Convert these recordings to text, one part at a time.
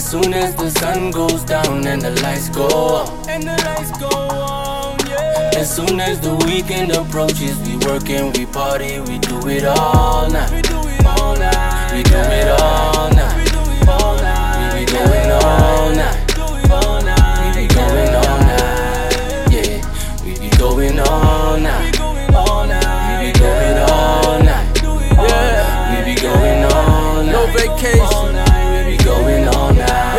As soon as the sun goes down and the lights go on, yeah. As soon as the weekend approaches, we work and we party, we do it all night. We do it all night. We do it all night. We do it all night. We be going all night. We be going all night. Yeah, we be going all night. We be going all night. Yeah, we be going all night. No vacation. We be going all night.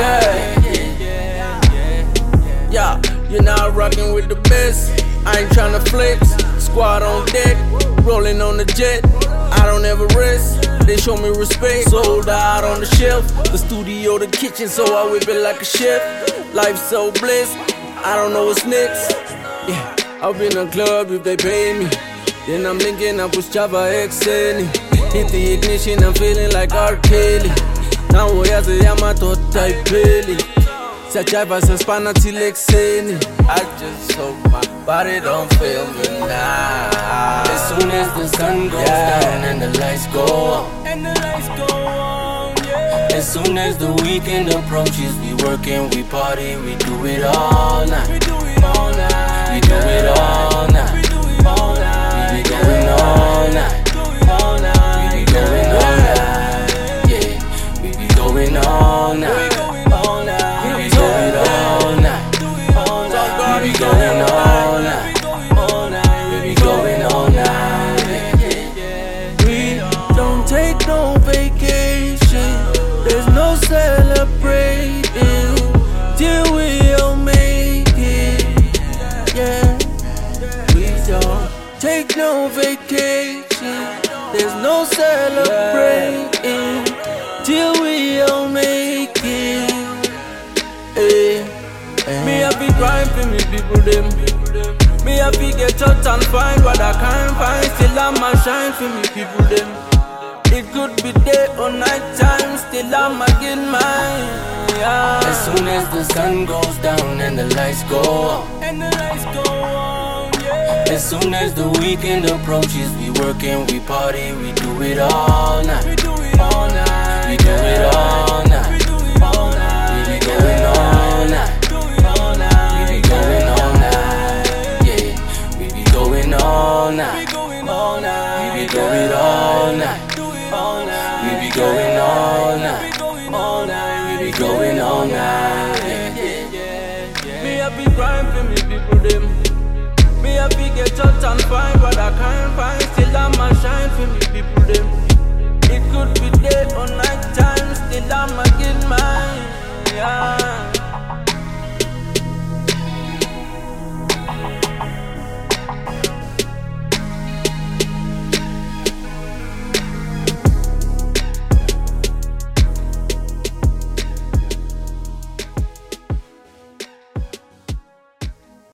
Yeah, you're now rocking with the best. I ain't tryna flex. Squad on deck, rolling on the jet. I don't ever rest. They show me respect. Sold out on the shelf. The studio, the kitchen, so I whip it like a chef. Life so blessed. I don't know what's next. Yeah, I've been in a club if they pay me. Then I'm linking up with Java XN. Hit the ignition, I'm feeling like R. Kelly. Now uyazi yamadoda ipheli. Siyajaiva siyasipana till ekuseni. I just hope my body don't fail me now. As soon as the sun goes down and the lights go on, yeah. As soon as the weekend approaches, we work and we party, we do it all night. We do it all night. We do it all night. We do it all night. We be going all night. We be going all night. Yeah, we be going all night. We do it all night. We be going all night. We be going all night. We don't take no vacation. There's no celebrating till we all make it. Yeah, we don't take no vacation. There's no celebrating till we all make it. Me a be grind for me people them. Me a be get out and find what I can't find. Still I'ma shine for me people them. It could be day or night time. Still I'ma get mine. Yeah. As soon as the sun goes down and the lights go on, yeah. As soon as the weekend approaches, we work and we party, we do it all night. We do it all night. We do it all night. We do it all night. We be going all night. We be going all night. Yeah, we be going all night. We be going all night. We be going all night. We be going all night. We be going all night. Me a be grind for me people them. Me a be get out and find what I can't find. Still I'ma shine for me people them. It could be day or night time. Still I'ma get mine. Yeah.